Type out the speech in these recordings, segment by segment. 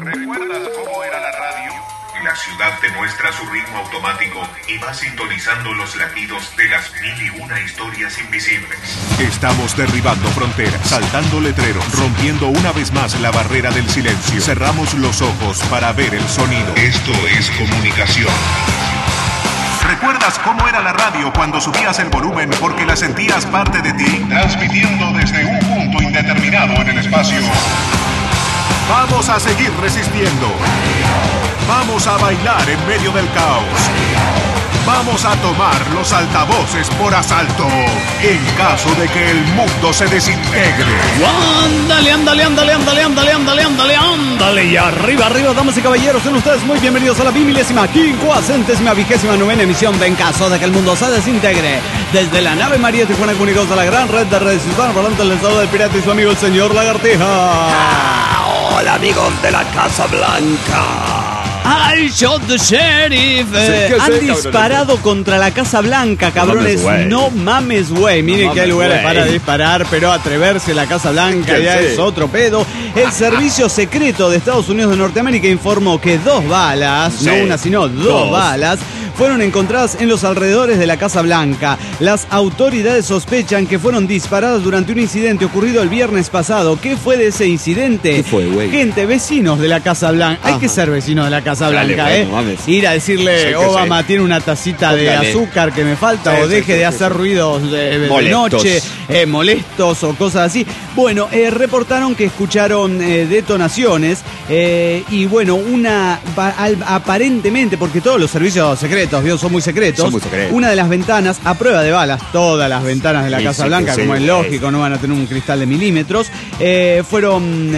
¿Recuerdas cómo era la radio? La ciudad te muestra su ritmo automático y va sintonizando los latidos de las 1001 historias invisibles. Estamos derribando fronteras, saltando letreros, rompiendo una vez más la barrera del silencio. Cerramos los ojos para ver el sonido. Esto es comunicación. ¿Recuerdas cómo era la radio cuando subías el volumen porque la sentías parte de ti? Transmitiendo desde un punto indeterminado en el espacio. Vamos a seguir resistiendo. Vamos a bailar en medio del caos. Vamos a tomar los altavoces por asalto en caso de que el mundo se desintegre. Ándale, ándale, ándale, ándale, ándale, ándale, ándale, ándale. Y arriba, arriba, damas y caballeros, son ustedes muy bienvenidos a la 1559ª emisión de En caso de que el mundo se desintegre. Desde la nave María Tijuana Comunicados de la gran red de redes ciudadanas, por tanto el estado del pirata y su amigo el señor Lagartija. Hola amigos de la Casa Blanca. I shot the sheriff. Han disparado contra la Casa Blanca, cabrones. No mames, güey. Miren que hay lugares para disparar, pero atreverse a la Casa Blanca ya es otro pedo. El Servicio Secreto de Estados Unidos de Norteamérica informó que 2 balas, no una sino 2 balas, fueron encontradas en los alrededores de la Casa Blanca. Las autoridades sospechan que fueron disparadas durante un incidente ocurrido el viernes pasado. ¿Qué fue de ese incidente? ¿Qué fue, güey? Gente, vecinos de la Casa Blanca. Hay que ser vecinos de la Casa Blanca, Dale, bueno, Ir a decirle, Obama tiene una tacita de azúcar que me falta, o deje de hacer ruidos de noche, molestos o cosas así. Bueno, reportaron que escucharon detonaciones y bueno, aparentemente, porque todos los servicios secretos son muy secretos, una de las ventanas, a prueba de balas, todas las ventanas de la Casa Blanca, como es lógico, no van a tener un cristal de milímetros, fueron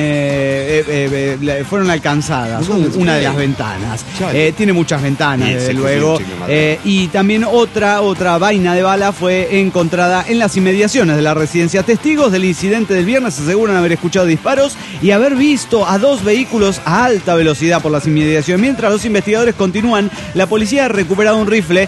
alcanzadas, una de las ventanas. Tiene muchas ventanas, desde luego. Y también otra vaina de bala fue encontrada en las inmediaciones de la residencia. Testigos del incidente del viernes aseguran haber escuchado disparos y haber visto a 2 vehículos a alta velocidad por las inmediaciones. Mientras los investigadores continúan, la policía ha recuperado un rifle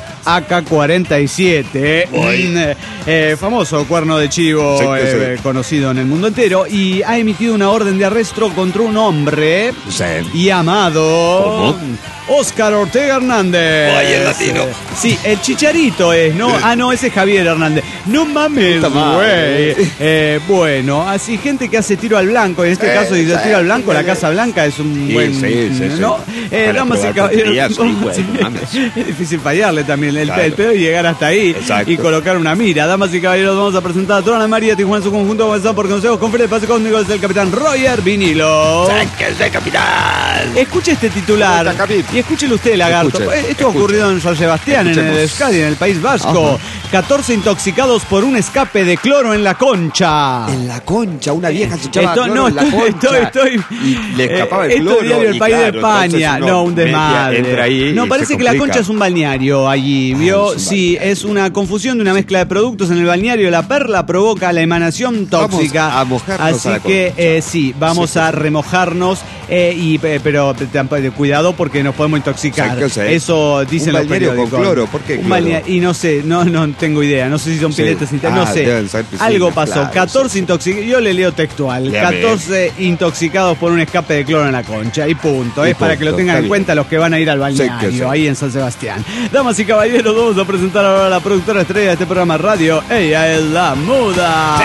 AK-47, famoso cuerno de chivo, conocido en el mundo entero, y ha emitido una orden de arresto contra un hombre llamado Oscar Ortega Hernández. Oye, latino. Sí, el Chicharito es, ¿no? Ah, no, ese es Javier Hernández. No mames, güey. Bueno, así gente que hace tiro al blanco. En este caso, si se tira al blanco, la Casa Blanca es un buen... ¿no? Damas y caballeros, es difícil fallarle también. El pedo y llegar hasta ahí. Exacto. Y colocar una mira. Damas y caballeros, vamos a presentar a toda la María Tijuana en su conjunto, comenzado por consejos, conferencia de pase conmigo desde el capitán Roger Vinilo. ¡Sáquese, capitán! Escuche este titular. Y escúchelo usted, Lagarto. Esto ha ocurrido en San Sebastián, en el Euskadi, en el País Vasco. 14 intoxicados por un escape de cloro en la Concha. En la Concha, una vieja se echaba cloro en la Concha. Y le escapaba el cloro. Esto es diario El País de España. No, un desmadre. No, parece que la Concha es un balneario allí, ¿vio? Sí, es una confusión de una mezcla de productos en el balneario. La perla provoca la emanación tóxica. Vamos a mojarnos. Así que sí, vamos a remojarnos, pero cuidado porque nos podemos intoxicar. Eso dicen los periódicos. Con cloro, ¿por qué cloro? Y no sé, no tengo idea. No sé si son piletas internas, no sé. Algo pasó. Claro, 14 intoxicados. Yo le leo textual. 14 intoxicados por un escape de cloro en la Concha. Y punto. Es para que lo tengan en cuenta los que van a ir al balneario ahí en San Sebastián. Damas y caballeros, vamos a presentar ahora a la productora estrella de este programa radio. Ella es la Muda.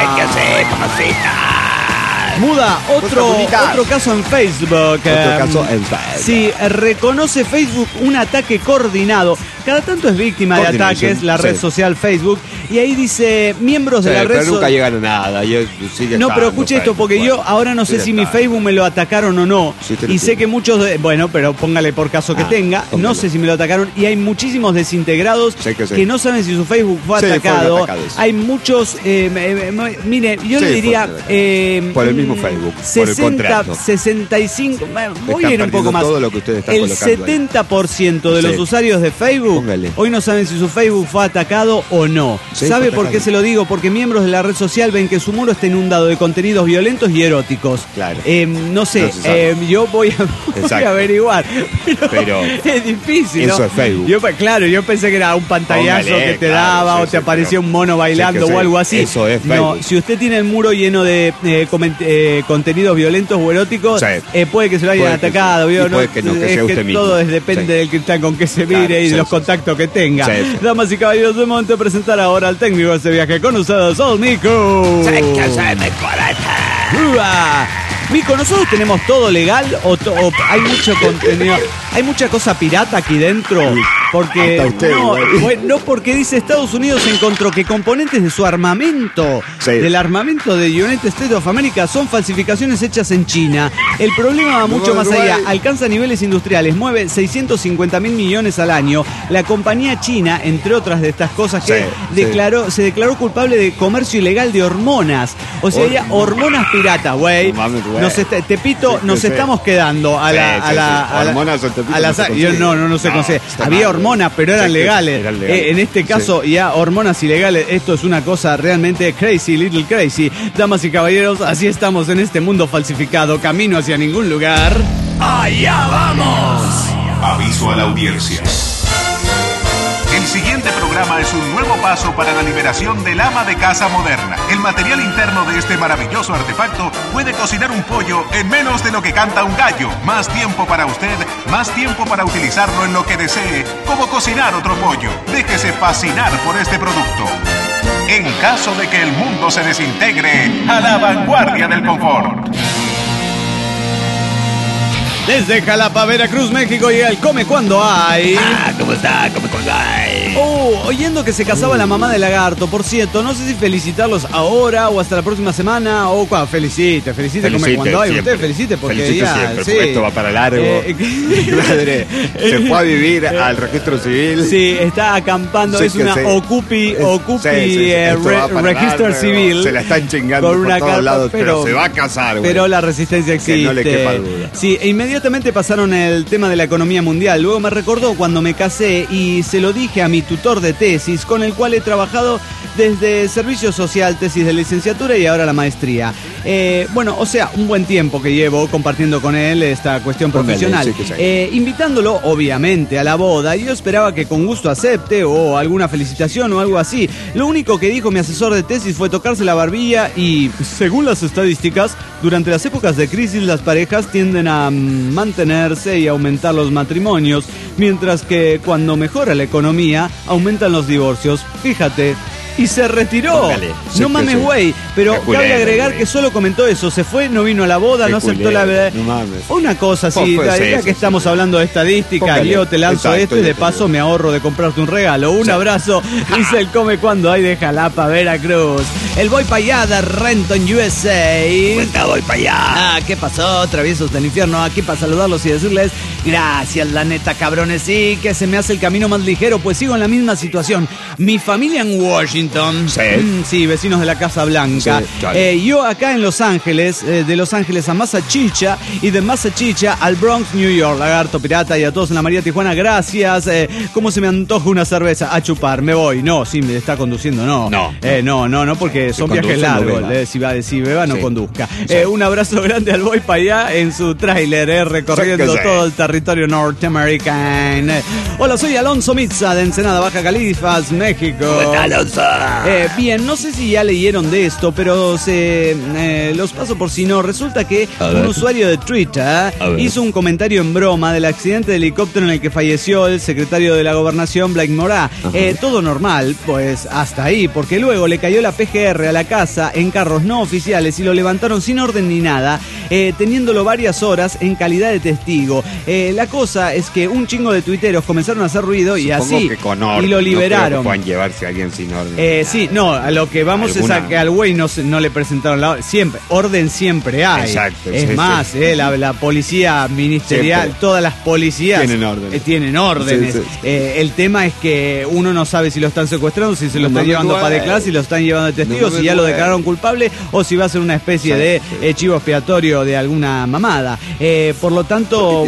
Muda, otro caso en Facebook. Sí, reconoce Facebook un ataque coordinado. Cada tanto es víctima de ataques la red social Facebook. Y ahí dice, miembros de la red social... Pero nunca llegan a nada. No, pero escuche esto, porque yo ahora no sé si mi Facebook me lo atacaron o no. Y sé que muchos... Bueno, pero póngale por caso que tenga. No sé si me lo atacaron. Y hay muchísimos desintegrados que no saben si su Facebook fue atacado. Hay muchos... mire, yo le diría... por el mismo Facebook, 65... Voy a ir un poco más. Todo lo que usted está el 70% de los usuarios de Facebook hoy no saben si su Facebook fue atacado o no. ¿Sabe por qué se lo digo? Porque miembros de la red social ven que su muro está inundado de contenidos violentos y eróticos. Claro. No sé, yo voy a averiguar. Pero es difícil, ¿no? Eso es Facebook. Yo pensé que era un pantallazo que te daba o te aparecía un mono bailando o algo así. Eso es Facebook. No, si usted tiene el muro lleno de contenidos violentos o eróticos, puede que se lo hayan atacado. Puede que no, que sea usted mismo. Todo depende del cristal con que se mire y de los contactos que tenga. Damas y caballeros, de momento presentar ahora al técnico de este viaje con ustedes, el Mico. Mico, ¿nosotros tenemos todo legal o hay mucho contenido? ¿Hay mucha cosa pirata aquí dentro? Porque no, porque dice Estados Unidos encontró que componentes de su armamento, del armamento de United States of America, son falsificaciones hechas en China. El problema va mucho más allá, alcanza niveles industriales, mueve 650 mil millones al año. La compañía china, entre otras de estas cosas, que se declaró culpable de comercio ilegal de hormonas. O sea, había hormonas piratas, güey. Nos estamos quedando a la hormonas yo no sé cómo se. Había hormonas, pero eran legales. En este caso, ya hormonas ilegales. Esto es una cosa realmente crazy, little crazy. Damas y caballeros, así estamos en este mundo falsificado, camino hacia ningún lugar. ¡Allá vamos! Aviso a la audiencia. El siguiente programa es un nuevo paso para la liberación del ama de casa moderna. El material interno de este maravilloso artefacto puede cocinar un pollo en menos de lo que canta un gallo. Más tiempo para usted, más tiempo para utilizarlo en lo que desee, como cocinar otro pollo. Déjese fascinar por este producto. En caso de que el mundo se desintegre, a la vanguardia del confort. Desde Jalapa, Veracruz, México, llega el Come Cuando Hay. ¿Cómo está? Come Cuando Hay. Oyendo que se casaba la mamá de Lagarto, por cierto, no sé si felicitarlos ahora o hasta la próxima semana o cuando felicite Come Cuando Hay. Usted felicite porque porque esto va para largo. Madre, se fue a vivir al registro civil. Sí, está acampando, es una Ocupi registro civil. Se la están chingando por todos lados, pero se va a casar, güey. Pero la resistencia existe. Que no le quepa duda. Sí, inmediatamente pasaron el tema de la economía mundial. Luego me recordó cuando me casé y se lo dije a mi tutor de tesis, con el cual he trabajado desde servicio social, tesis de licenciatura y ahora la maestría. O sea, un buen tiempo que llevo compartiendo con él esta cuestión profesional. Invitándolo, obviamente, a la boda. Yo esperaba que con gusto acepte o alguna felicitación o algo así. Lo único que dijo mi asesor de tesis fue tocarse la barbilla y, según las estadísticas, durante las épocas de crisis las parejas tienden a mantenerse y aumentar los matrimonios, mientras que cuando mejora la economía aumentan los divorcios. Fíjate. Y se retiró. Póngale, no mames, güey. Pero cabe agregar que solo comentó eso. Se fue, no vino a la boda, no aceptó la verdad. No mames. Una cosa así, ya que estamos hablando de estadística, Leo, te lanzo esto y de paso me ahorro de comprarte un regalo. Un abrazo. Dice el Come Cuando Hay de Jalapa, Veracruz. El voy para allá de Renton, USA. Voy para allá. ¿Qué pasó? Traviesos del infierno. Aquí para saludarlos y decirles gracias, la neta, cabrones. Sí, que se me hace el camino más ligero, pues sigo en la misma situación. Mi familia en Washington. Sí, vecinos de la Casa Blanca. Sí, claro. Yo acá en Los Ángeles, de Los Ángeles a Massachicha y de Massachicha al Bronx, New York. Lagarto, Pirata y a todos en la María Tijuana, gracias. ¿Cómo se me antoja una cerveza? A chupar, me voy. No, sí, me está conduciendo, no. No, porque son viajes largos. Si beba, no conduzca. Un abrazo grande al Boy para allá en su tráiler, recorriendo todo el territorio norteamericano. Hola, soy Alonso Mitza de Ensenada, Baja California, México. ¿Cómo está, Alonso? Bien, no sé si ya leyeron de esto, pero los paso por si no. Resulta que un usuario de Twitter hizo un comentario en broma del accidente de helicóptero en el que falleció el secretario de la Gobernación, Blake Morá. Todo normal, pues hasta ahí, porque luego le cayó la PGR a la casa en carros no oficiales y lo levantaron sin orden ni nada, teniéndolo varias horas en calidad de testigo. La cosa es que un chingo de tuiteros comenzaron a hacer ruido y así, y lo liberaron. No creo que puedan llevarse a alguien sin orden. A lo que vamos es a que al güey no le presentaron la orden. Siempre, orden siempre hay. Exacto. Es más, la policía ministerial, siempre. Todas las policías tienen órdenes. Sí. El tema es que uno no sabe si lo están secuestrando, si se lo están llevando para declarar, si lo están llevando de testigo, si ya lo declararon culpable o si va a ser una especie de chivo expiatorio de alguna mamada. Por lo tanto,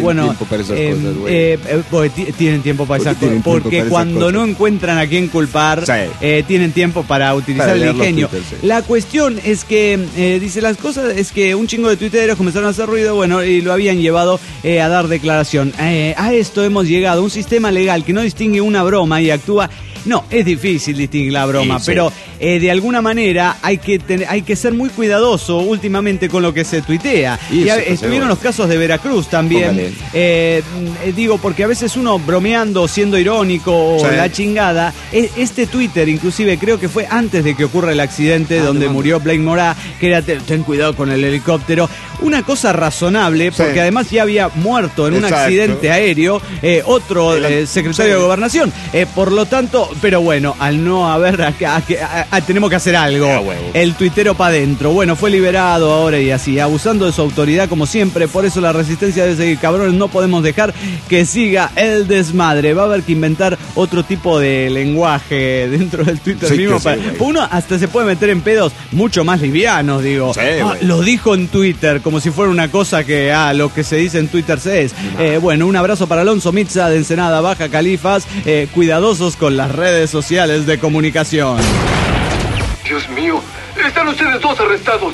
tienen tiempo para esas cosas. Porque cuando no encuentran a quién culpar, tienen tiempo para utilizar el ingenio. La cuestión es que, dice las cosas, es que un chingo de tuiteros comenzaron a hacer ruido, y lo habían llevado a dar declaración. A esto hemos llegado, un sistema legal que no distingue una broma y actúa No, es difícil distinguir la broma, sí. pero de alguna manera hay que ser muy cuidadoso últimamente con lo que se tuitea. Y estuvieron los casos de Veracruz también. Digo, porque a veces uno bromeando, siendo irónico o la chingada, este Twitter inclusive creo que fue antes de que ocurra el accidente donde murió Blake Morá, que era ten cuidado con el helicóptero. Una cosa razonable, porque además ya había muerto en un accidente aéreo otro secretario de Gobernación. Por lo tanto, pero bueno, al no haber tenemos que hacer algo. El tuitero para adentro. Bueno, fue liberado ahora y así, abusando de su autoridad como siempre. Por eso la resistencia debe seguir, cabrones. No podemos dejar que siga el desmadre. Va a haber que inventar otro tipo de lenguaje dentro del Twitter mismo. Uno hasta se puede meter en pedos mucho más livianos, digo. Lo dijo en Twitter, como si fuera una cosa que lo que se dice en Twitter se es. Bueno, un abrazo para Alonso Mitza de Ensenada, Baja Califas. Cuidadosos con las redes sociales de comunicación. Dios mío, están ustedes dos arrestados.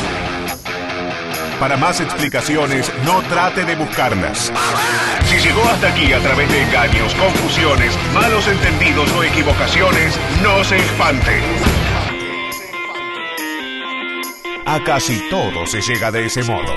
Para más explicaciones, no trate de buscarlas. Si llegó hasta aquí a través de engaños, confusiones, malos entendidos o equivocaciones, no se espante. A casi todo se llega de ese modo.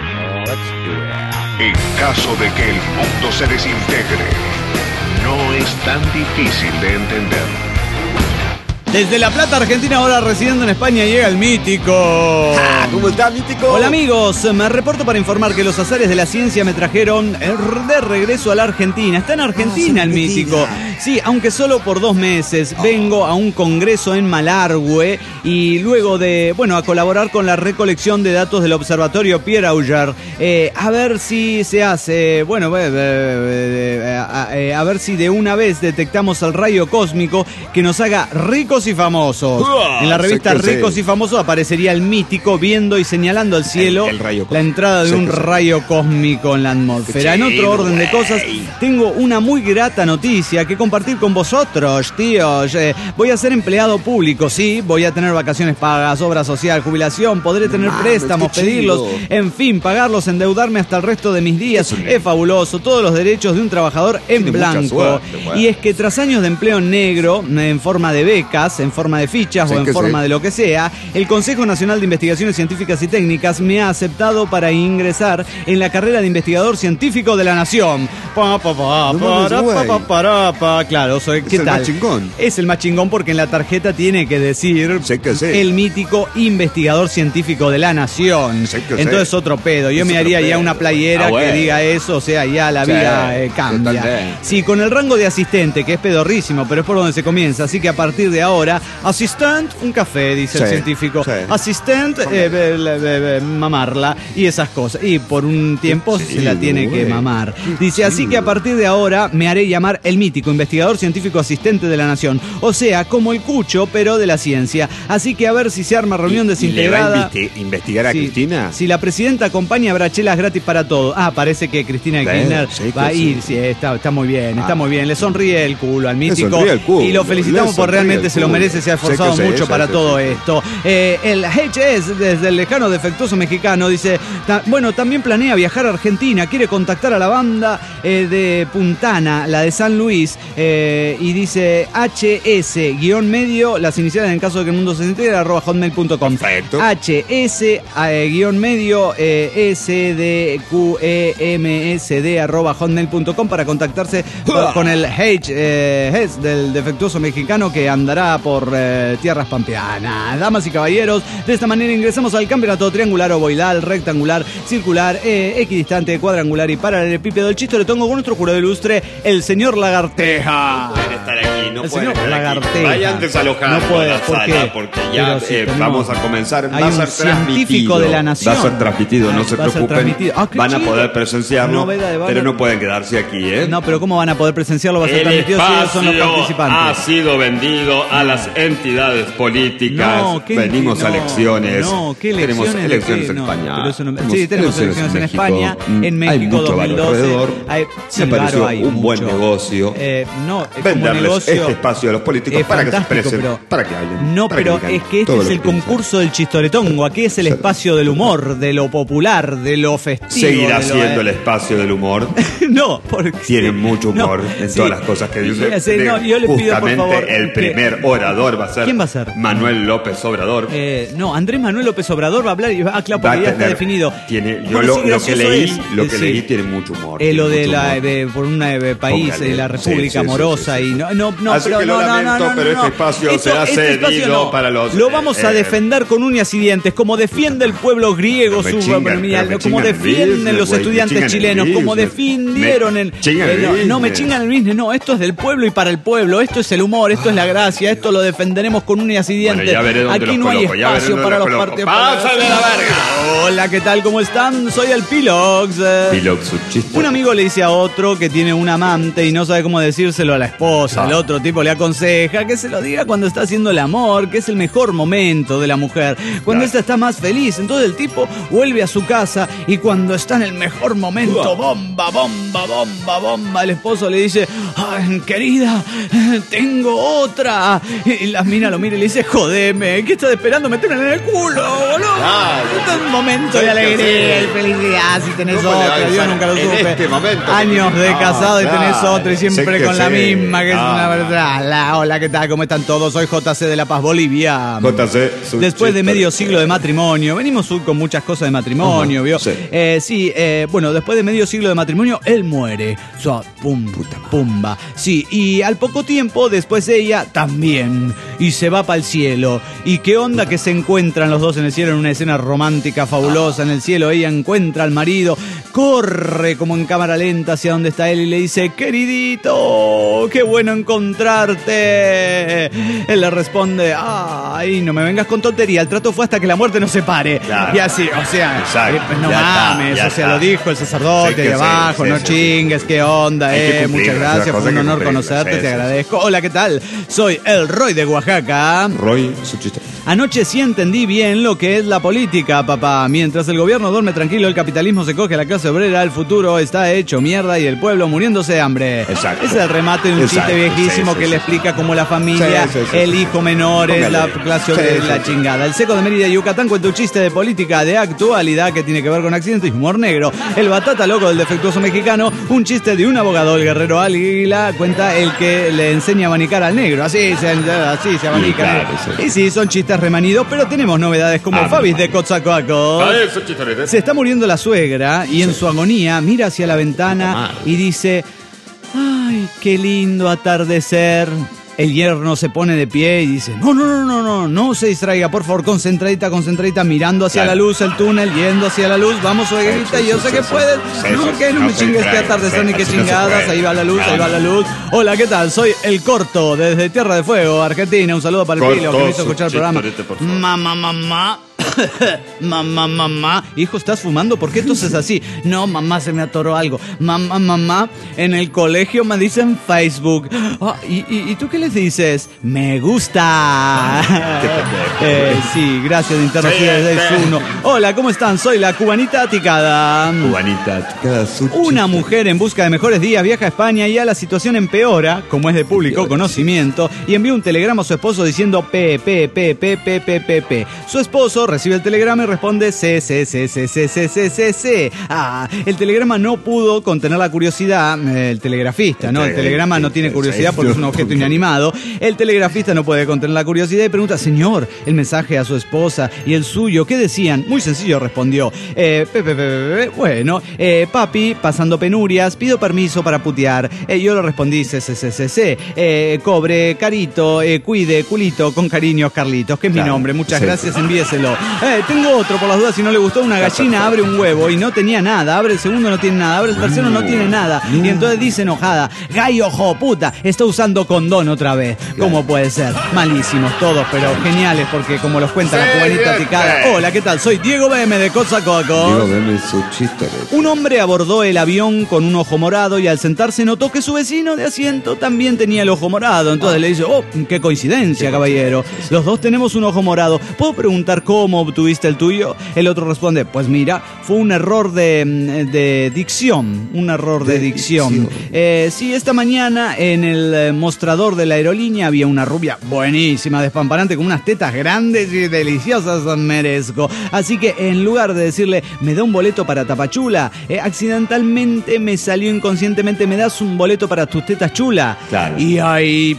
En caso de que el mundo se desintegre, no es tan difícil de entender. Desde La Plata, Argentina, ahora residiendo en España, llega el Mítico. ¿Cómo está, Mítico? Hola, amigos. Me reporto para informar que los azares de la ciencia me trajeron de regreso a la Argentina. Está en Argentina el Mítico. Sí, aunque solo por 2 meses. Vengo a un congreso en Malargüe y luego de, a colaborar con la recolección de datos del observatorio Pierre Auger. A ver si se hace, a ver si de una vez detectamos el rayo cósmico que nos haga ricos y famosos. En la revista Ricos y Famosos aparecería el Mítico viendo y señalando al cielo la entrada de un rayo cósmico en la atmósfera. En otro orden de cosas, tengo una muy grata noticia que compartir con vosotros, tíos. Voy a ser empleado público, sí, voy a tener vacaciones pagas, obra social, jubilación, podré tener préstamos, pedirlos, en fin, pagarlos, endeudarme hasta el resto de mis días. Es fabuloso, todos los derechos de un trabajador en blanco. Y es que tras años de empleo negro, en forma de becas, en forma de fichas o en forma de lo que sea, el Consejo Nacional de Investigaciones Científicas y Técnicas me ha aceptado para ingresar en la carrera de investigador científico de la Nación. Claro, ¿qué tal? Es el más chingón porque en la tarjeta tiene que decir el Mítico investigador científico de la Nación. Entonces otro pedo. Yo me haría ya una playera que diga eso, o sea, ya la vida cambia. Sí, con el rango de asistente, que es pedorrísimo, pero es por donde se comienza. Así que a partir de ahora, asistent, un café, dice el científico. Asistent, mamarla y esas cosas. Y por un tiempo se la tiene que mamar. Dice, así que a partir de ahora me haré llamar el Mítico investigador científico asistente de la Nación. O sea, como el Cucho, pero de la ciencia. Así que a ver si se arma reunión desintegrada. ¿Y le va a investigar a Cristina? Si la presidenta acompaña, habrá chelas gratis para todo. Parece que Cristina Kirchner va a ir. Sí, está muy bien, está muy bien. Le sonríe el culo al Mítico. Y lo felicitamos por realmente se lo merece, se ha esforzado mucho para todo esto. El HS, desde el lejano defectuoso mexicano, dice, también planea viajar a Argentina, quiere contactar a la banda de Puntana, la de San Luis, y dice HS-medio, las iniciales en caso de que el mundo se entere, @hotmail.com. HS-medio SDQEMSD @hotmail.com para contactarse con el HS del defectuoso mexicano que andará por tierras pampeanas. Damas y caballeros, de esta manera ingresamos al campeonato triangular, ovoidal, rectangular, circular, equidistante, cuadrangular y paralelepípedo. El chiste le tengo con nuestro jurado ilustre, el señor Lagarteja. No pueden estar aquí, no pueden estar Lagarteja. aquí. Vayan desalojando la sala, porque ya vamos a comenzar. Va a ser transmitido de la Nación. Va a ser transmitido, no se preocupen. Van a poder presenciarlo, pero no pueden quedarse aquí, No, pero ¿cómo van a poder presenciarlo? Va a ser transmitido si ellos son los participantes. Ha sido vendido a las entidades políticas. Venimos a elecciones. ¿Qué elecciones? Tenemos elecciones en España. Sí, tenemos elecciones en España, en México. Hay mucho 2012. alrededor. Me pareció un buen negocio. Venderles esta este espacio de los políticos para que se expresen, para que hablen. No, pero es que este es el concurso del chistoretongo. Aquí es el espacio del humor, de lo popular, de lo festivo. Seguirá siendo el espacio del humor. No, porque tiene mucho humor en todas las cosas que dice. Yo le pido, por favor, el primer orador va a ser. ¿Quién va a ser? Manuel López Obrador. No, Andrés Manuel López Obrador va a hablar y claro, porque ya está definido. Yo lo que leí tiene mucho humor. Lo de por un país, la República Amorosa y no, pero este espacio será cedido para los. Lo vamos a defender con uñas y dientes, como defiende el pueblo griego su economía, como defienden los estudiantes chilenos, como defendieron no me chingan el business, no, esto es del pueblo y para el pueblo, esto es el humor, esto es la gracia, esto lo defenderemos con uñas y dientes. Aquí no hay espacio para los partidos. ¡Pásale la verga! Hola, ¿qué tal? ¿Cómo están? Soy el Pilox. Pilox, un chiste. Un amigo le dice a otro que tiene un amante y no sabe cómo decírselo a la esposa. El otro tipo le aconseja que se lo diga cuando está haciendo el amor, que es el mejor momento de la mujer, cuando esta está más feliz. Entonces el tipo vuelve a su casa y cuando está en el mejor momento, bomba, el esposo le dice: ay, querida, tengo otra. Y la mina lo mira y le dice: jodeme, ¿qué estás esperando? Meterla en el culo, boludo. Este es un momento de alegría y felicidad. Si tenés otra, yo nunca lo supe. En este momento, años de casado y tenés otra y siempre con la misma, que es una verdad. Hola, ¿qué tal? ¿Cómo están todos? Soy JC de La Paz, Bolivia. JC. Después de medio siglo de matrimonio, venimos con muchas cosas de matrimonio, ¿vio? Sí. Bueno, después de medio siglo de matrimonio, él muere. Pumba. Sí, y al poco tiempo, después ella también. Y se va para el cielo. ¿Y qué onda que se encuentran los dos en el cielo en una escena romántica fabulosa? En el cielo ella encuentra al marido, corre como en cámara lenta hacia donde está él y le dice: queridito, qué bueno encontrarte. Él le responde: ay, no me vengas con tontería, el trato fue hasta que la muerte nos separe. Claro. Y así, o sea, no mames, o sea, lo dijo el sacerdote de abajo, no chingues, qué onda, muchas gracias, fue un honor conocerte, te agradezco. Hola, ¿qué tal? Soy el Roy de Oaxaca. Roy, su chiste. Anoche sí entendí bien lo que es la política, papá. Mientras el gobierno duerme tranquilo, el capitalismo se coge a la clase obrera, el futuro está hecho mierda y el pueblo muriéndose de hambre. Exacto. Es el remate de un chiste viejísimo que le explica cómo la familia, el hijo menor es la clase obrera, la chingada. El Seco de Mérida, Yucatán, cuenta un chiste de política de actualidad que tiene que ver con accidentes y humor negro. El Batata Loco del defectuoso mexicano, un chiste de un abogado, el guerrero Águila, cuenta el que le enseña a abanicar al negro. Así se abanica. Y sí, son chistes remanidos, pero tenemos novedades como Fabis de Coatzacoalcos. Se está muriendo la suegra y en su agonía mira hacia la ventana y dice: ay, qué lindo atardecer. El yerno se pone de pie y dice: no se distraiga, por favor, concentradita, mirando hacia la luz, el túnel, yendo hacia la luz, vamos, suegrita, yo sé que puedes, no me chingues que atardecer ni que chingadas, ahí va la luz. Hola, ¿qué tal? Soy El Corto, desde Tierra de Fuego, Argentina, un saludo para el Pilo, que me hizo escuchar el programa. Mamá, hijo, ¿estás fumando? ¿Por qué entonces así? No, mamá, se me atoró algo. Mamá, en el colegio me dicen Facebook. ¿Y tú qué les dices? Me gusta. Sí, gracias, Internet 1. Hola, ¿cómo están? Soy la cubanita Aticada. Una mujer en busca de mejores días viaja a España y ya la situación empeora, como es de público conocimiento, y envía un telegrama a su esposo diciendo P. Su esposo recibe el telegrama y responde C. El telegrama no pudo contener la curiosidad, el telegrafista, ¿no? El telegrama no tiene curiosidad porque es un objeto inanimado. El telegrafista no puede contener la curiosidad y pregunta: señor, el mensaje a su esposa y el suyo, ¿qué decían? Muy sencillo, respondió. Bueno, papi, pasando penurias, pido permiso para putear. Yo le respondí C. Cobre, carito, cuide, culito, con cariños, Carlitos, que es mi nombre. Muchas gracias, envíeselo. Tengo otro, por las dudas, si no le gustó. Una gallina abre un huevo y no tenía nada. Abre el segundo, no tiene nada. Abre el tercero, no tiene nada. Y entonces dice enojada: gallo, puta, está usando condón otra vez. ¿Cómo puede ser? Malísimos todos, pero geniales, porque como los cuenta la cubanita Aticada. Hola, ¿qué tal? Soy Diego BM de Coatzacoalcos. Un hombre abordó el avión con un ojo morado y al sentarse notó que su vecino de asiento también tenía el ojo morado. Entonces le dice: oh, qué coincidencia, caballero. Los dos tenemos un ojo morado. ¿Puedo preguntar cómo ¿cómo obtuviste el tuyo? El otro responde, pues mira, fue un error de dicción. Un error de dicción. Sí, esta mañana en el mostrador de la aerolínea había una rubia buenísima, despamparante, con unas tetas grandes y deliciosas, merezco. Así que en lugar de decirle, me da un boleto para Tapachula, accidentalmente me salió inconscientemente, me das un boleto para tus tetas chula. Claro. Y ahí,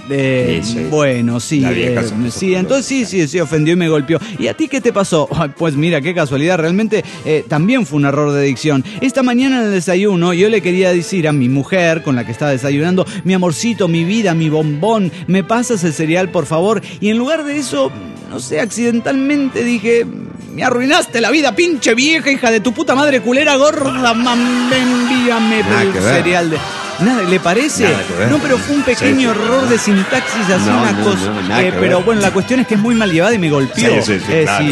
bueno, sí. Sí, entonces sí, ofendió y me golpeó. ¿Y a ti qué te pasó? Pues mira, qué casualidad, realmente también fue un error de dicción. Esta mañana en el desayuno yo le quería decir a mi mujer con la que estaba desayunando, mi amorcito, mi vida, mi bombón, ¿me pasas el cereal, por favor? Y en lugar de eso, no sé, accidentalmente dije, me arruinaste la vida, pinche vieja, hija de tu puta madre culera gorda, envíame el cereal de... Nada, ¿le parece? No, pero fue un pequeño error de sintaxis, así una cosa. Pero bueno, la cuestión es que es muy mal llevada y me golpeó. Sí,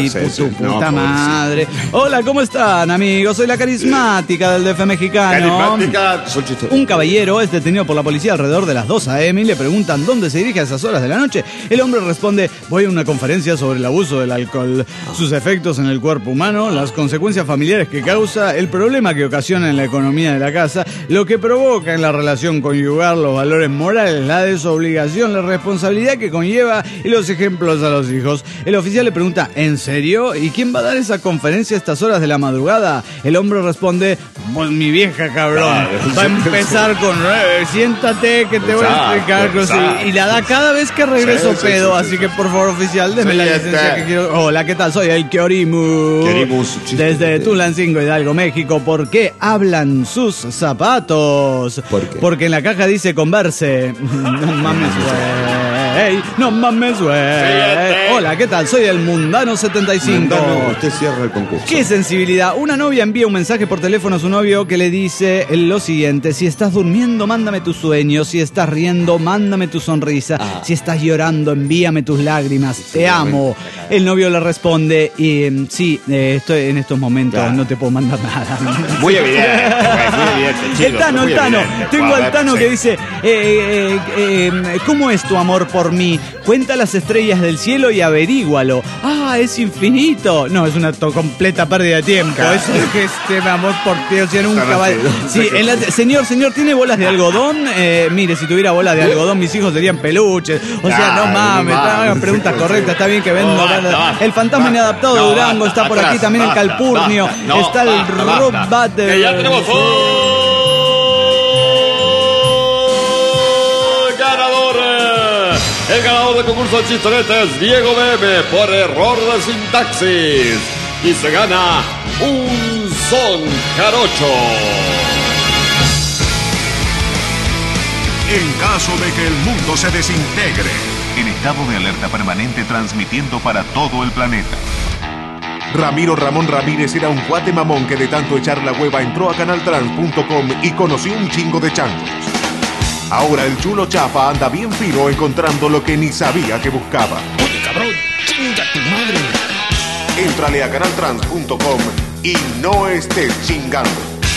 puta madre. Hola, ¿cómo están, amigos? Soy la carismática del DF mexicano. Un caballero es detenido por la policía alrededor de las 2 a.m. y le preguntan dónde se dirige a esas horas de la noche. El hombre responde, voy a una conferencia sobre el abuso del alcohol, sus efectos en el cuerpo humano, las consecuencias familiares que causa, el problema que ocasiona en la economía de la casa, lo que provoca en la relación conyugal, los valores morales, la desobligación, la responsabilidad que conlleva y los ejemplos a los hijos. El oficial le pregunta, ¿en serio? ¿Y quién va a dar esa conferencia a estas horas de la madrugada? El hombre responde, pues mi vieja, cabrón. Va a empezar con, siéntate que te voy a explicar cosas. Y la da cada vez que regreso pedo. Así que por favor, oficial, déme la licencia que quiero. Hola, ¿qué tal? Soy el Kiorimus. Desde Tulancingo, Hidalgo, México. ¿Por qué hablan sus zapatos? Porque en la caja dice Converse. No mames, güey. No mames, güey. Hola, ¿qué tal? Soy el Mundano 75. Usted cierra el concurso. ¡Qué sensibilidad! Una novia envía un mensaje por teléfono a su novio que le dice lo siguiente: si estás durmiendo, mándame tus sueños. Si estás riendo, mándame tu sonrisa. Si estás llorando, envíame tus lágrimas. Te amo. El novio le responde, sí, estoy en estos momentos, no te puedo mandar nada. Muy evidente, muy evidente. El Tano. Tengo al Tano que dice, ¿cómo es tu amor por mí? Cuenta las estrellas del cielo y averígualo. Ah, es infinito. No, es una completa pérdida de tiempo. Claro. Eso es que este amor por ti, o sea, nunca va. Sí, señor, ¿tiene bolas de algodón? Mire, si tuviera bolas de algodón, mis hijos serían peluches. O sea, no mames, hagan preguntas correctas. Está bien que vendo. El fantasma inadaptado de Durango está por aquí, también el Calpurnio. Está el Rob Battle. Que ya tenemos el ganador del concurso de chistoretes, Diego Bebe, por error de sintaxis. Y se gana un son jarocho. En caso de que el mundo se desintegre, en estado de alerta permanente transmitiendo para todo el planeta. Ramiro Ramón Ramírez era un cuate mamón que de tanto echar la hueva entró a canaltrans.com y conoció un chingo de changos. Ahora el chulo chafa anda bien fino encontrando lo que ni sabía que buscaba. ¡Oye, cabrón! ¡Chinga tu madre! Éntrale a canaltrans.com y no estés chingando.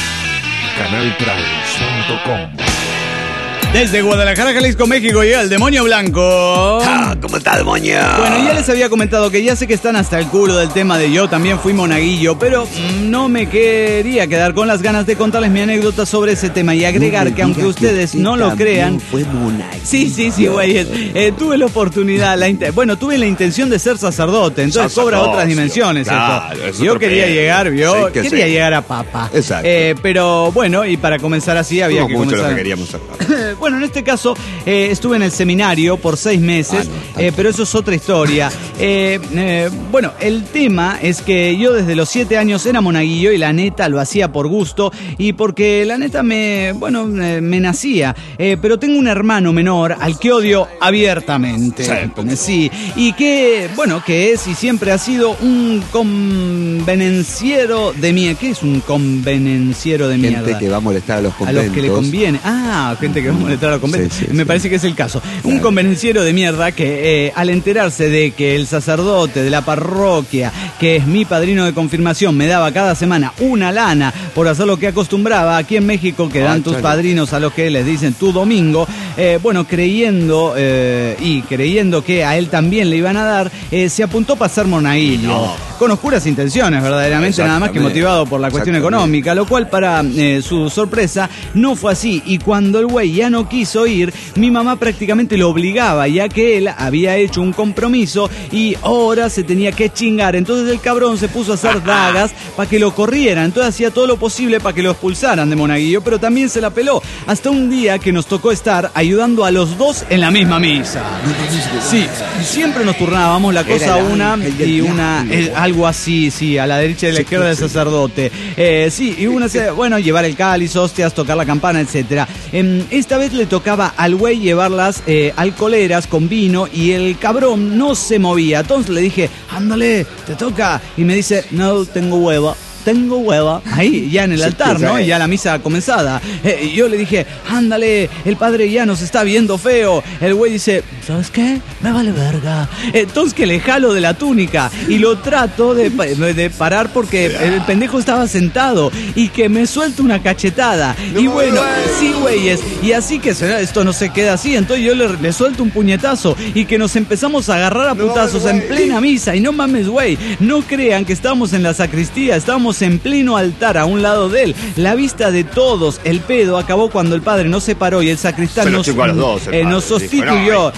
Canaltrans.com. Desde Guadalajara, Jalisco, México, llega el Demonio Blanco. ¿Cómo está, demonio? Bueno, ya les había comentado que ya sé que están hasta el culo del tema de yo también fui monaguillo, pero no me quería quedar con las ganas de contarles mi anécdota sobre ese tema y agregar que aunque ustedes no lo crean... Fue monaguillo. Sí, güey. Tuve la oportunidad, tuve la intención de ser sacerdote, entonces cobra otras dimensiones. Claro, yo quería llegar, quería llegar a papa. Exacto. Pero bueno, y para comenzar así había que comenzar... Mucho lo que queríamos hacer. Bueno, en este caso estuve en el seminario por 6 meses, pero eso es otra historia. Bueno, el tema es que yo desde los 7 años era monaguillo y la neta lo hacía por gusto y porque la neta me nacía. Pero tengo un hermano menor al que odio abiertamente. Sí, y que es y siempre ha sido un convenenciero de mierda. ¿Qué es un convenenciero de mierda? Gente que va a molestar a los conventos. A los que le conviene. Gente que va a molestar a los conventos. Me parece que es el caso. Un convenenciero de mierda que al enterarse de que el sacerdote de la parroquia, que es mi padrino de confirmación, me daba cada semana una lana por hacer lo que acostumbraba aquí en México, que dan tus padrinos a los que les dicen tu domingo, creyendo que a él también le iban a dar, se apuntó para ser monaguillo. con oscuras intenciones, verdaderamente, nada más que motivado por la cuestión económica, lo cual para su sorpresa no fue así. Y cuando el güey ya no quiso ir, mi mamá prácticamente lo obligaba, ya que él había hecho un compromiso y ahora se tenía que chingar. Entonces el cabrón se puso a hacer dagas para que lo corrieran. Entonces hacía todo lo posible para que lo expulsaran de Monaguillo, pero también se la peló. Hasta un día que nos tocó estar ayudando a los dos en la misma misa. Sí, siempre nos turnábamos, la cosa una y una, algo así, sí, a la derecha y a la izquierda del sacerdote. Sí, y una, bueno, llevar el cáliz, hostias, tocar la campana, etcétera. Esta vez le tocaba al güey llevar las alcoholeras con vino y el cabrón no se movía. Entonces le dije, ándale, te toca. Y me dice, no, tengo hueva. Ahí, ya en el altar, ¿no? Ya la misa comenzada. Y yo le dije, ándale, el padre ya nos está viendo feo. El güey dice, ¿sabes qué? Me vale verga. Entonces que le jalo de la túnica y lo trato de parar porque el pendejo estaba sentado y que me suelta una cachetada. No, y bueno, sí, güeyes. Y así que esto no se queda así. Entonces yo le suelto un puñetazo y que nos empezamos a agarrar a putazos en plena misa. Y no mames, güey, no crean que estábamos en la sacristía, estábamos en pleno altar a un lado de él. La vista de todos, el pedo acabó cuando el padre no se paró y el sacristán nos sustituyó.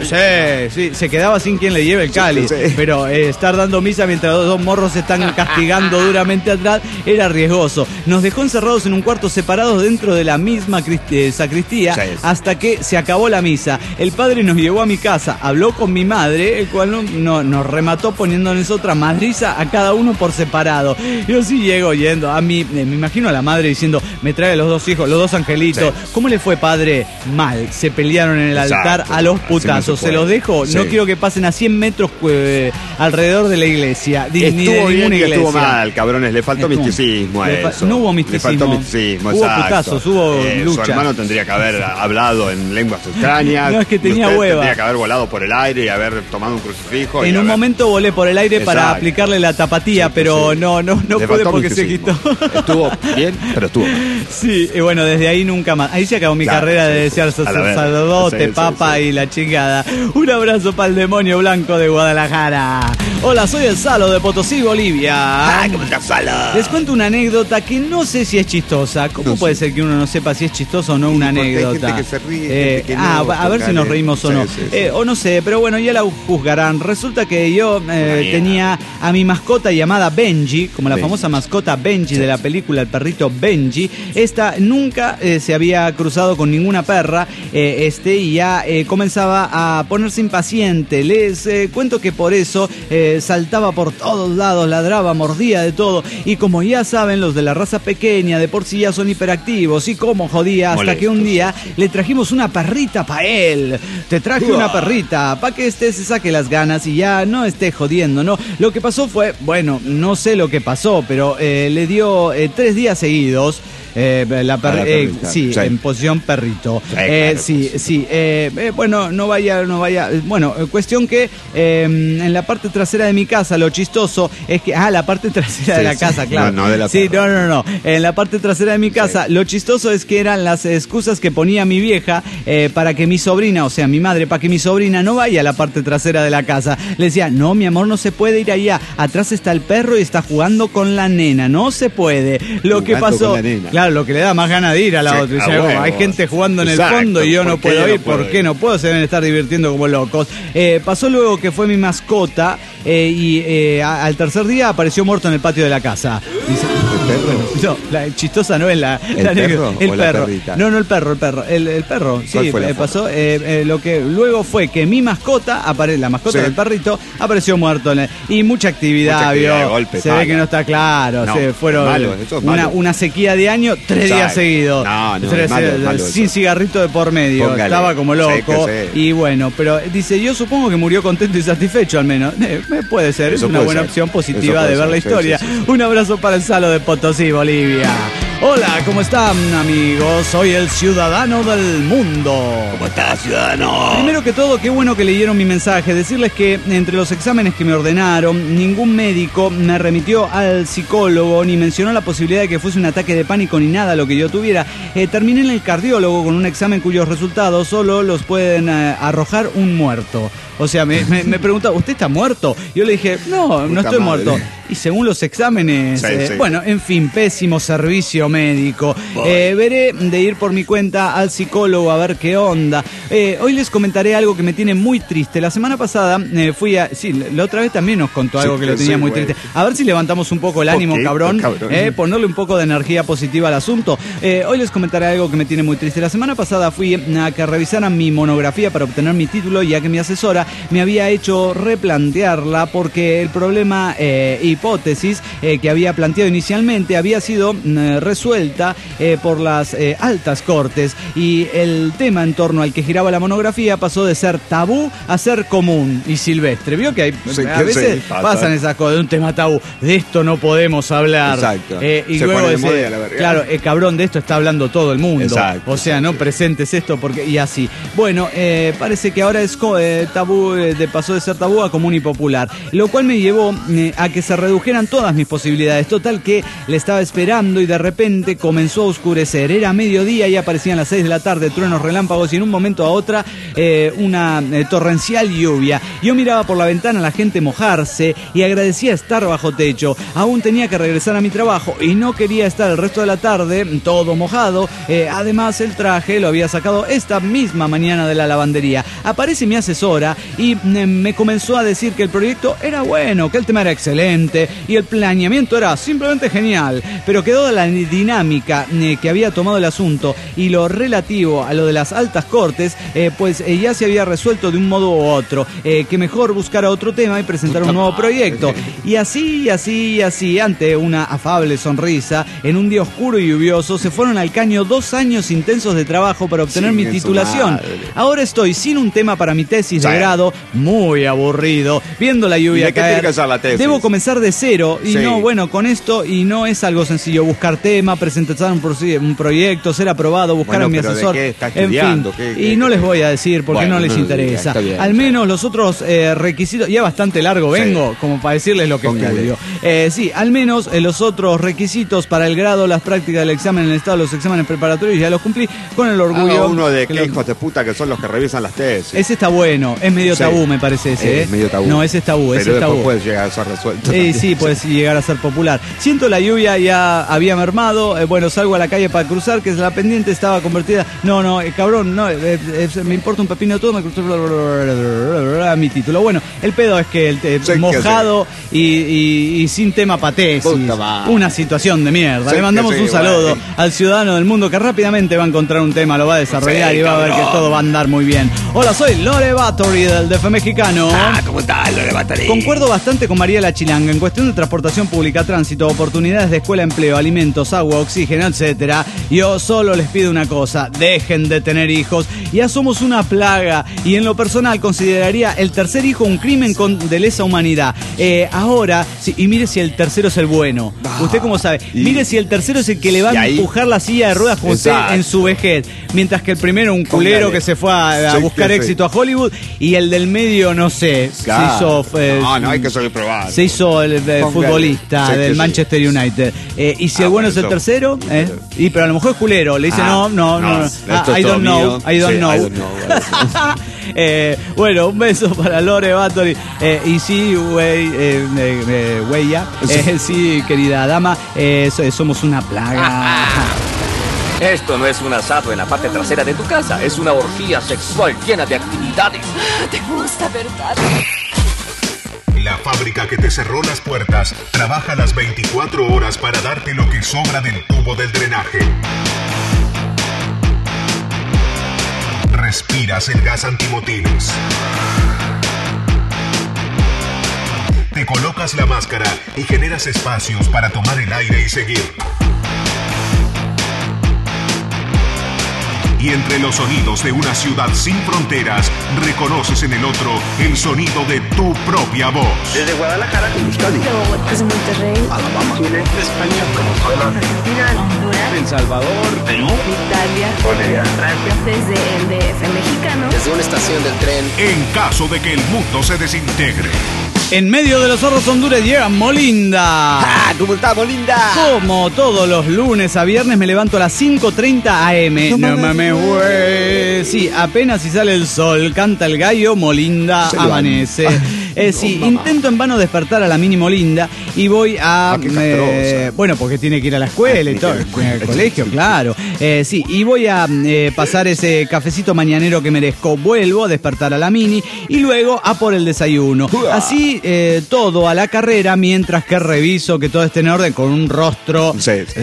Sí, se quedaba sin quien le lleve el cáliz. Pero estar dando misa mientras los dos morros se están castigando duramente atrás era riesgoso. Nos dejó encerrados en un cuarto separados dentro de la misma sacristía hasta que se acabó la misa. El padre nos llevó a mi casa, habló con mi madre, el cual nos remató poniéndonos otra madriza a cada uno por separado. Yo sí llego yendo a mí, me imagino a la madre diciendo, me trae los dos hijos, los dos angelitos. Sí. ¿Cómo le fue, padre? Mal. Se pelearon en el altar a los putazos. Se los dejo. Sí. No quiero que pasen a 100 metros alrededor de la iglesia. Ni de ninguna iglesia. Estuvo mal, cabrones. Le faltó misticismo a eso. No hubo misticismo. Le faltó misticismo, hubo putazos, hubo lucha. Su hermano tendría que haber hablado en lenguas extrañas. No, es que tenía hueva. Tendría que haber volado por el aire y haber tomado un crucifijo. En un momento volé por el aire para aplicarle la tapatía, pero no pude porque se quitó. Estuvo bien, pero estuvo mal. Sí, y bueno, desde ahí nunca más. Ahí se acabó mi carrera de ser sacerdote, papa y la chingada. Un abrazo para el demonio blanco de Guadalajara. Hola, soy el Salo de Potosí, Bolivia. ¿Cómo estás, Salo? Les cuento una anécdota que no sé si es chistosa. ¿Cómo puede ser que uno no sepa si es chistosa o no una anécdota? Hay gente que se ríe, gente que no, a ver si nos reímos o no. O no sé, pero bueno, ya la juzgarán. Resulta que yo tenía a mi mascota llamada Benji, como la famosa mascota Benji de la película El perrito Benji. Esta nunca se había cruzado con ninguna perra y ya comenzaba a ponerse impaciente. Les cuento que por eso saltaba por todos lados, ladraba, mordía de todo. Y como ya saben, los de la raza pequeña de por sí ya son hiperactivos y como jodía hasta que un día le trajimos una perrita para él. Te traje una perrita para que se saque las ganas y ya no esté jodiendo, ¿no? Lo que pasó fue, bueno, no sé lo que pasó, pero le dio 3 días seguidos. Sí, en posición perrito. Bueno, no vaya. Bueno, cuestión que en la parte trasera de mi casa, lo chistoso es que. La parte trasera de la casa, claro. No de la no. En la parte trasera de mi casa, lo chistoso es que eran las excusas que ponía mi vieja para que mi sobrina, o sea, mi madre, para que mi sobrina no vaya a la parte trasera de la casa. Le decía, no, mi amor, no se puede ir allá. Atrás está el perro y está jugando con la nena. No se puede. Lo que pasó. Claro, lo que le da más ganas de ir a la otra. Dice, hay gente jugando en el fondo y yo no puedo ir. ¿Por qué no puedo? Se deben estar divirtiendo como locos. Pasó luego que fue mi mascota y al tercer día apareció muerto en el patio de la casa. Dice, ¿el perro? No, la chistosa no es ¿El perro o la perrita? No, el perro. El perro, sí, pasó. Lo que luego fue que mi mascota, la mascota del perrito, apareció muerto. Y mucha actividad vio. De golpe, se ve que no está claro. Se fueron una sequía de año, 3 días seguidos. Sin cigarrito de por medio. Póngale. Estaba como loco. Y bueno, pero dice, yo supongo que murió contento y satisfecho al menos. Puede ser, es una buena opción positiva de ver la historia. Un abrazo para el Salo de Potosí, Bolivia. Hola, ¿cómo están, amigos? Soy el ciudadano del mundo. ¿Cómo estás, ciudadano? Primero que todo, qué bueno que leyeron mi mensaje. Decirles que entre los exámenes que me ordenaron, ningún médico me remitió al psicólogo ni mencionó la posibilidad de que fuese un ataque de pánico ni nada lo que yo tuviera. Terminé en el cardiólogo con un examen cuyos resultados solo los pueden arrojar un muerto. O sea, me preguntaba, ¿usted está muerto? Yo le dije, no estoy muerto. Y según los exámenes, sí. Bueno, en fin, pésimo servicio médico. Veré de ir por mi cuenta al psicólogo a ver qué onda. Hoy les comentaré algo que me tiene muy triste. La semana pasada fui a... Sí, la otra vez también nos contó algo que lo tenía muy triste. A ver si levantamos un poco el ánimo, cabrón. Ponerle un poco de energía positiva al asunto. Hoy les comentaré algo que me tiene muy triste. La semana pasada fui a que revisaran mi monografía para obtener mi título, ya que mi asesora me había hecho replantearla porque el problema hipótesis que había planteado inicialmente había sido resuelta por las altas cortes, y el tema en torno al que giraba la monografía pasó de ser tabú a ser común y silvestre. Vio que a veces pasan esas cosas, de un tema tabú, de esto no podemos hablar. Exacto. Y se luego dice, claro, cabrón, de esto está hablando todo el mundo. Exacto, o sea, no presentes esto porque... Y así. Bueno, parece que ahora es tabú, pasó de ser tabú a común y popular, lo cual me llevó a que se redujeran todas mis posibilidades. Total que le estaba esperando y de repente comenzó a oscurecer. Era mediodía y aparecían las 6 de la tarde, truenos, relámpagos y en un momento a otra una torrencial lluvia. Yo miraba por la ventana a la gente mojarse y agradecía estar bajo techo. Aún tenía que regresar a mi trabajo y no quería estar el resto de la tarde todo mojado. Además, el traje lo había sacado esta misma mañana de la lavandería. Aparece mi asesora y me comenzó a decir que el proyecto era bueno, que el tema era excelente y el planeamiento era simplemente genial, pero que toda la dinámica que había tomado el asunto y lo relativo a lo de las altas cortes, pues ya se había resuelto de un modo u otro, que mejor buscara otro tema y presentar un nuevo proyecto. Y así, ante una afable sonrisa, en un día oscuro y lluvioso, se fueron al caño 2 años intensos de trabajo para obtener mi titulación. Ahora estoy sin un tema para mi tesis de grado, muy aburrido, viendo la lluvia caer. Debo comenzar de cero y con esto, y no es algo sencillo, buscar tema, presentar un proyecto, ser aprobado, buscar a mi asesor, en fin, y no les voy a decir porque no les interesa. Al menos los otros requisitos, ya bastante largo vengo, como para decirles lo que estudio. Al menos los otros requisitos para el grado, las prácticas del examen en el estado, los exámenes preparatorios, ya los cumplí con el orgullo. Uno de qué hijos de puta que son los que revisan las tesis. Ese está bueno, es medio tabú, me parece ese. Es medio tabú. No, ese es tabú, pero ese es tabú. Puede llegar a ser resuelto. Sí, puede llegar a ser popular. Siento la lluvia ya había mermado. Salgo a la calle para cruzar, que la pendiente estaba convertida. Cabrón, me importa un pepino todo, me cruzó mi título. Bueno, el pedo es que mojado y sin tema pa' tesis. Una situación de mierda. Le mandamos un saludo al ciudadano del mundo que rápidamente va a encontrar un tema, lo va a desarrollar y va a ver que todo va a andar muy bien. Hola, soy Lore Bathory del DF Mexicano. ¿Cómo estás, Lore Bathory? Concuerdo bastante con María la Chilanga en cuestión de transportación pública, tránsito, oportunidades de escuela, empleo, alimentos, agua, oxígeno, etcétera. Yo solo les pido una cosa: dejen de tener hijos. Ya somos una plaga y en lo personal consideraría el tercer hijo un crimen de lesa humanidad. Ahora, y mire si el tercero es el bueno. ¿Usted cómo sabe? Mire si el tercero es el que le va a empujar la silla de ruedas con usted en su vejez, mientras que el primero un culero que se fue a buscar éxito a Hollywood, y el del medio no sé, se hizo hay que seguir probando. Se hizo el futbolista del Manchester United. Y si el bueno es el tercero, pero a lo mejor es culero, le dice no. I don't know. Bueno, un beso para Lore Bathory. Y sí, sí, querida dama, somos una plaga. Esto no es un asado en la parte trasera de tu casa, es una orgía sexual llena de actividades. ¿Te gusta, verdad? La fábrica que te cerró las puertas trabaja las 24 horas para darte lo que sobra del tubo del drenaje. Respiras el gas antimotines. Te colocas la máscara y generas espacios para tomar el aire y seguir. Y entre los sonidos de una ciudad sin fronteras, reconoces en el otro el sonido de tu propia voz. Desde Guadalajara, Euskadi, De Bogotá, desde Monterrey, Alabama, Chile, España, Venezuela, Argentina, Honduras, El Salvador, Perú, Italia, Bolivia, Francia, desde el DF mexicano. Desde una estación del tren. En caso de que el mundo se desintegre. En medio de los zorros Honduras llega Molinda. ¡Ah! ¿Cómo está, Molinda? Como todos los lunes a viernes me levanto a las 5:30 AM. No mames, güey. Sí, apenas si sale el sol, canta el gallo, Molinda amanece. Sí, intento en vano despertar a la mini Molinda y voy a... bueno, porque tiene que ir a la escuela y todo, al colegio, claro. Sí, y voy a pasar ese cafecito mañanero que merezco. Vuelvo a despertar a la mini y luego a por el desayuno. Así todo a la carrera mientras que reviso que todo esté en orden con un rostro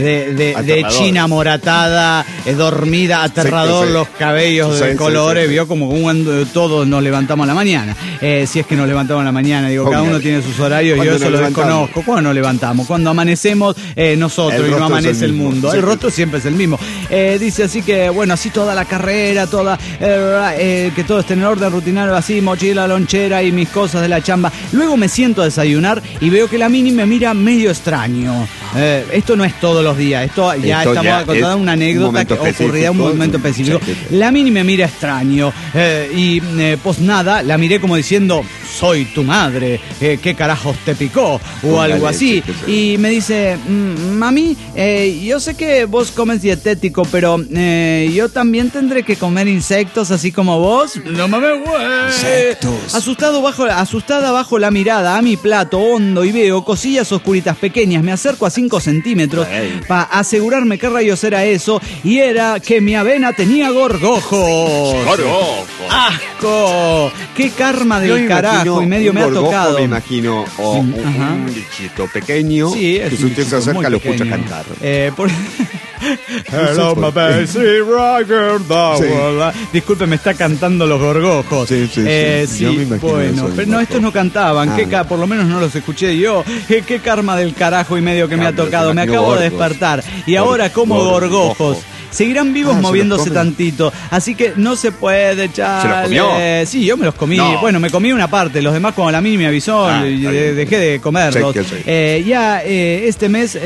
de china moratada, dormida, aterrador, los cabellos de colores. Vio como cuando todos nos levantamos a la mañana. Si es que nos levantamos a la mañana, digo, cada uno tiene sus horarios, yo eso lo desconozco. ¿Cuándo nos levantamos? Cuando amanecemos nosotros y no amanece el mundo. El rostro siempre es el mismo. Dice así que, bueno, así toda la carrera, toda que todo esté en orden, rutinario, así, mochila, lonchera y mis cosas de la chamba. Luego me siento a desayunar y veo que la mini me mira medio extraño. Esto no es todos los días, esto estamos contando una anécdota que ocurría en un momento específico. La mini me mira extraño y pues nada, la miré como diciendo, soy tu madre, ¿qué carajos te picó? O algo así. Y me dice, mami, yo sé que vos comes dietético, pero yo también tendré que comer insectos así como vos. No mames, güey. Insectos. Asustada bajo la mirada a mi plato hondo y veo cosillas oscuritas pequeñas. Me acerco a 5 centímetros para asegurarme qué rayos era eso, y era que mi avena tenía gorgojos. ¡Asco! ¡Qué karma del carajo! Y medio me ha tocado. Me imagino un bichito pequeño que si usted se acerca lo escucha cantar. Hello, my baby, rocker, disculpe, me está cantando los gorgojos. Sí, bueno, pero no, estos no cantaban. Por lo menos no los escuché yo. Qué karma del carajo y medio que me ha tocado. Me acabo de despertar y ahora como gorgojos. Seguirán vivos moviéndose tantito, así que no se puede echar. ¿Se los comió? Sí, yo me los comí. No. Bueno, me comí una parte, los demás cuando la mini me avisó dejé de comerlos. Este mes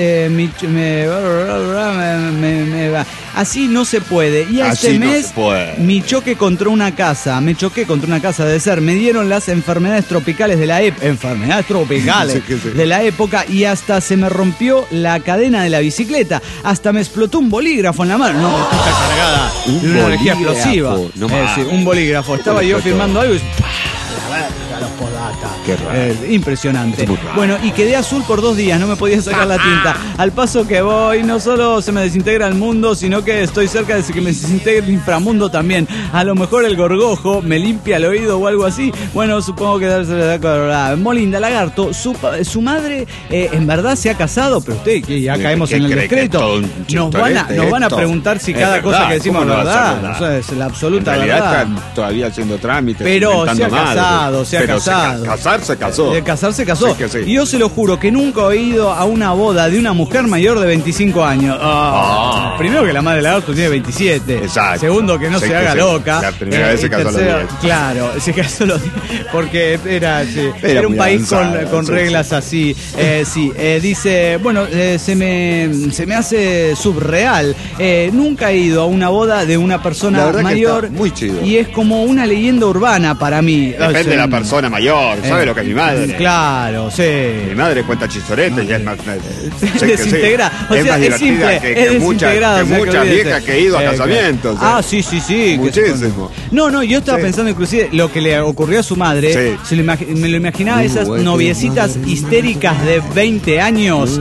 así no se puede. Y este mes me choqué contra una casa. Debe ser. Me dieron las enfermedades tropicales de la de la época, y hasta se me rompió la cadena de la bicicleta. Hasta me explotó un bolígrafo en la mano. No, está cargada de una energía explosiva. Un bolígrafo. Estaba yo firmando algo y los podata. Impresionante. Bueno, y quedé azul por 2 días, no me podía sacar la tinta. Al paso que voy, no solo se me desintegra el mundo, sino que estoy cerca de que me desintegre el inframundo también. A lo mejor el gorgojo me limpia el oído o algo así. Bueno, supongo que Molinda Lagarto, su madre en verdad se ha casado, pero usted, que ya caemos en el decreto, nos van a preguntar si cada cosa que decimos es verdad. Eso es la absoluta verdad. Están todavía haciendo trámites. Pero se ha casado. Casar se casó. Casar se casó. Sí. Y yo se lo juro que nunca he ido a una boda de una mujer mayor de 25 años. Primero que la madre de Lagarto tiene 27. Exacto. Segundo que no se haga loca. La primera vez se casó a los 10. Claro, se casó a los 10 porque era un país con reglas así. Dice, bueno, se me hace subreal. Nunca he ido a una boda de una persona mayor. Muy chido. Y es como una leyenda urbana para mí. Depende de la persona mayor, ¿sabe lo que es mi madre? Claro, sí. Mi madre cuenta chistoretes y es más... desintegrada. O sea, es simple, es desintegrada. Muchas viejas que he ido a casamientos. Sí. Muchísimo. No, yo estaba pensando inclusive lo que le ocurrió a su madre. Me lo imaginaba, esas noviecitas histéricas de 20 años.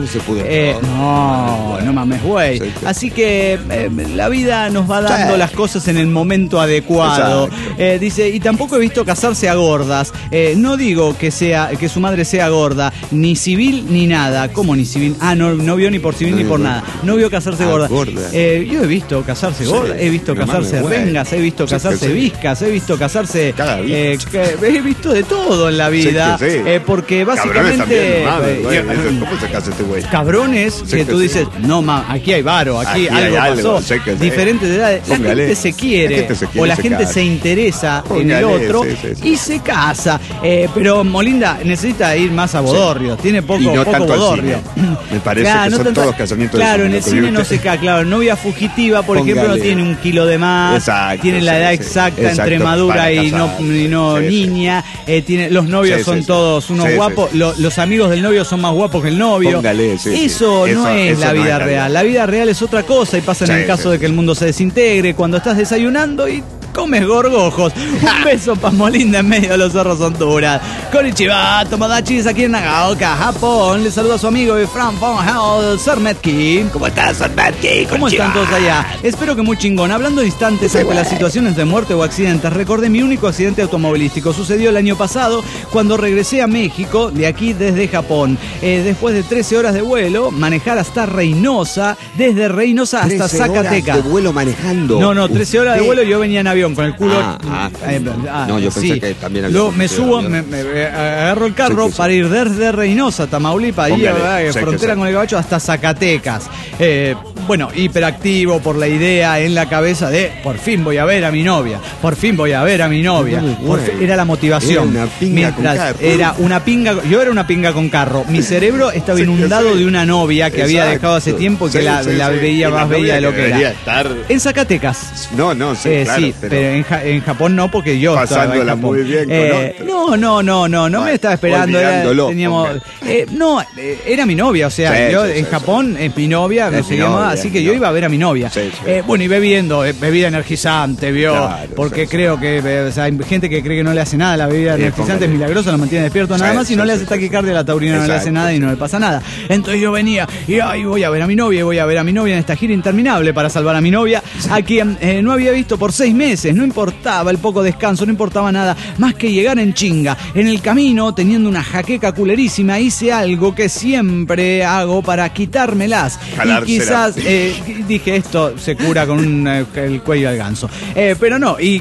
No mames, güey. Así que la vida nos va dando las cosas en el momento adecuado. Dice, y tampoco he visto casarse a gordas. No digo que su madre sea gorda, ni civil ni nada. ¿Cómo ni civil? No vio ni por civil ni por nada. No vio casarse gorda. Yo he visto casarse gorda, he visto casarse rengas, he visto casarse viscas, he visto casarse... he visto de todo en la vida. Porque básicamente... ¿Cómo se casa este güey? Cabrones que tú dices, no, aquí hay varo, aquí algo pasó. Diferentes edades. La gente se quiere, o la gente se interesa en el otro y se casa. Pero Molinda necesita ir más a bodorrio. Tiene poco bodorrio. Me parece que son todos casamientos de en el cine no se cae. Claro, novia fugitiva, por ejemplo, no tiene 1 kilo de más. Tiene la edad exacta entre madura y no niña. Los novios son todos unos guapos. Los amigos del novio son más guapos que el novio. Eso no es la vida real. La vida real es otra cosa y pasa en el caso de que el mundo se desintegre cuando estás desayunando y comes gorgojos. Un beso pa' Molinda en medio de los Zorros Honduras. Konnichiwa, Tomodachi, aquí en Nagaoka, Japón. Le saluda a su amigo Fran von Hell, Sermetki. ¿Cómo estás, Sermetki? ¿Cómo están todos allá? Espero que muy chingón. Hablando de instantes ante las situaciones de muerte o accidentes, recordé mi único accidente automovilístico. Sucedió el año pasado cuando regresé a México, de aquí desde Japón. Después de 13 horas de vuelo, manejar hasta Reynosa, desde Reynosa hasta Zacatecas. ¿13 horas de vuelo manejando? No, 13 horas de vuelo. Yo venía en avión con el culo. No, yo pensé que también había. Luego me subo, me agarro el carro para ir desde Reynosa, Tamaulipas, ahí frontera con el Gabacho, hasta Zacatecas. Bueno, hiperactivo por la idea en la cabeza de por fin voy a ver a mi novia. Por fin voy a ver a mi novia. Era la motivación. Era una pinga con carro. Era una pinga. Yo era una pinga con carro. Mi cerebro estaba inundado de una novia que había dejado hace tiempo y que la veía más bella de lo que era. En Zacatecas. No, claro, sí, pero en Japón no, porque yo pasándola muy bien con otro. No me estaba esperando. Era mi novia, o sea, yo en Japón es mi novia, no sé qué más, así que yo iba a ver a mi novia. Bueno, y bebiendo, bebida energizante, porque creo que hay gente que cree que no le hace nada la bebida energizante, es milagrosa, lo mantiene despierto nada más y no le hace taquicardia, la taurina no le hace nada y no le pasa nada. Entonces yo venía y voy a ver a mi novia, en esta gira interminable para salvar a mi novia, a quien no había visto por 6 meses. No importaba el poco descanso, no importaba nada más que llegar en chinga. En el camino, teniendo una jaqueca culerísima, hice algo que siempre hago para quitármelas. Y quizás dije, esto se cura con el cuello al ganso. Pero no, y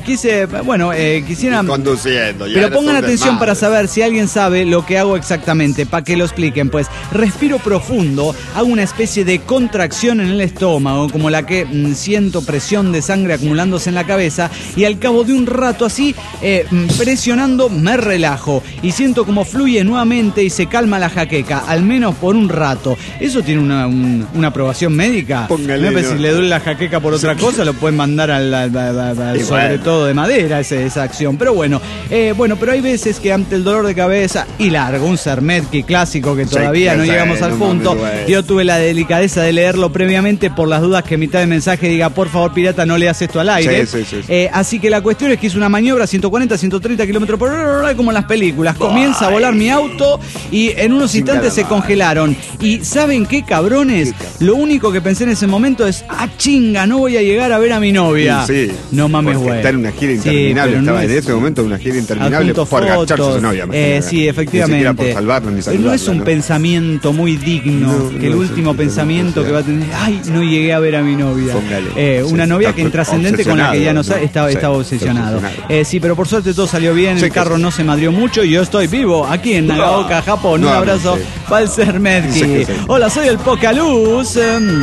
quisiera... Conduciendo. Pero pongan atención para saber si alguien sabe lo que hago exactamente, para que lo expliquen. Pues respiro profundo, hago una especie de contracción en el estómago, como la que siento presión de sangre acumulándose en la cabeza, y al cabo de un rato así, presionando, me relajo y siento como fluye nuevamente y se calma la jaqueca, al menos por un rato. ¿Eso tiene una aprobación médica? Póngale, si le duele la jaqueca por otra cosa, lo pueden mandar al sobre todo de madera, esa acción. Pero bueno, pero hay veces que ante el dolor de cabeza y largo, un Sermetki clásico que todavía no llegamos al punto, yo tuve la delicadeza de leerlo previamente por las dudas que en mitad del mensaje diga, por favor, pirata, no leas esto al aire. Así que la cuestión es que hice una maniobra 140, 130 kilómetros por hora, como en las películas. Comienza a volar mi auto y en unos instantes se congelaron. Y ¿saben qué, cabrones? Lo único que pensé en ese momento es, chinga, no voy a llegar a ver a mi novia. No mames, güey. Está en una gira interminable. Estaba en ese momento en una gira interminable por agacharse a su novia. Sí, efectivamente. Ni por salvarlo ni saludarlo. No es un pensamiento muy digno, que el último pensamiento que va a tener, no llegué a ver a mi novia. Una novia que intrascendente con la que ya no estaba obsesionado. Sí, pero por suerte todo salió bien, el carro no se madrió mucho y yo estoy vivo aquí en Nagaoka, Japón. Un abrazo para el Sermetki. Hola, soy el Pocaluz.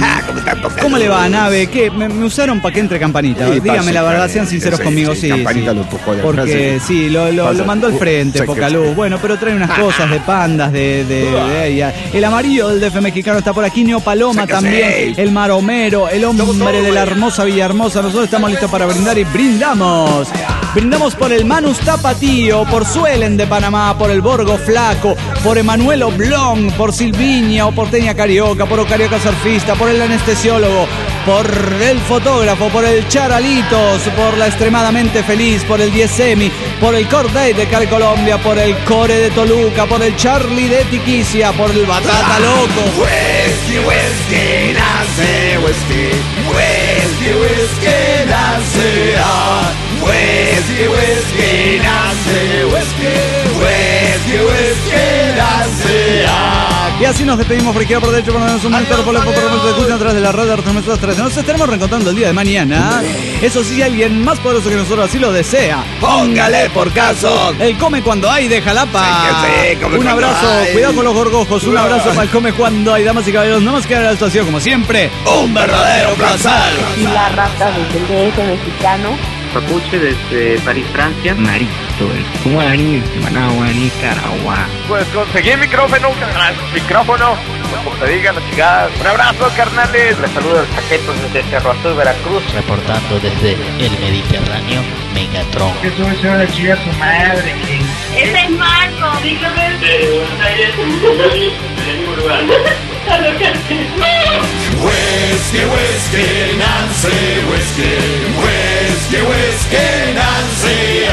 ¿Cómo le va, nave? ¿Qué? Me usaron para que entre Campanita. Dígame la verdad, sean sinceros conmigo. Sí, Campanita lo empujó de porque sí, lo mandó al frente, Pocaluz. Bueno, pero trae unas cosas de pandas, de ella. El amarillo del DF mexicano está por aquí, Neo Paloma también, el Maromero, el hombre de la hermosa Villahermosa. Nosotros estamos listos para brindar y brindamos. Brindamos por el Manus Tapatío, por Suelen de Panamá, por el Borgo Flaco, por Emanuel Oblong, por Silviña o Porteña Carioca, por Ocarioca Surfista, por el anestesiólogo, por el fotógrafo, por el Charalitos, por la extremadamente feliz, por el Diesemi, por el Corday de Cali Colombia, por el Core de Toluca, por el Charlie de Tiquicia, por el Batata Loco. Whisky, whisky, nace, whisky, whisky, whisky, nace, whisky, whisky, nace, whisky, whisky. nos despedimos por izquierda, por derecho, por un momento, por de escuchan atrás de la red de Artes Mesudas 13. Nos estaremos reencontrando el día de mañana. Eso sí, alguien más poderoso que nosotros así lo desea. Póngale por caso. El come cuando hay de Jalapa. Sí, un abrazo, cuidado con los gorgojos. Un abrazo para el come cuando hay, damas y caballeros. No más que la estación, como siempre. Un verdadero placer. Y la rata desde el DF mexicano. Papuche desde París, Francia. Marito, el Guaraní, Managua, Nicaragua. Pues conseguí micrófono, como te digan las chicas. Un abrazo, carnales. Les saludo el Saquetos desde Cerro Azul, Veracruz. Reportando desde el Mediterráneo, Megatron. Eso es una chica su madre. Ese es Marco. Dígame. De Buenos Aires, del mismo lugar. Whisky, Nancy, Whisky, Nancy.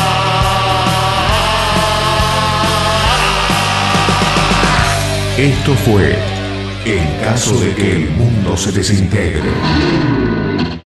Esto fue En caso de que el mundo se desintegre.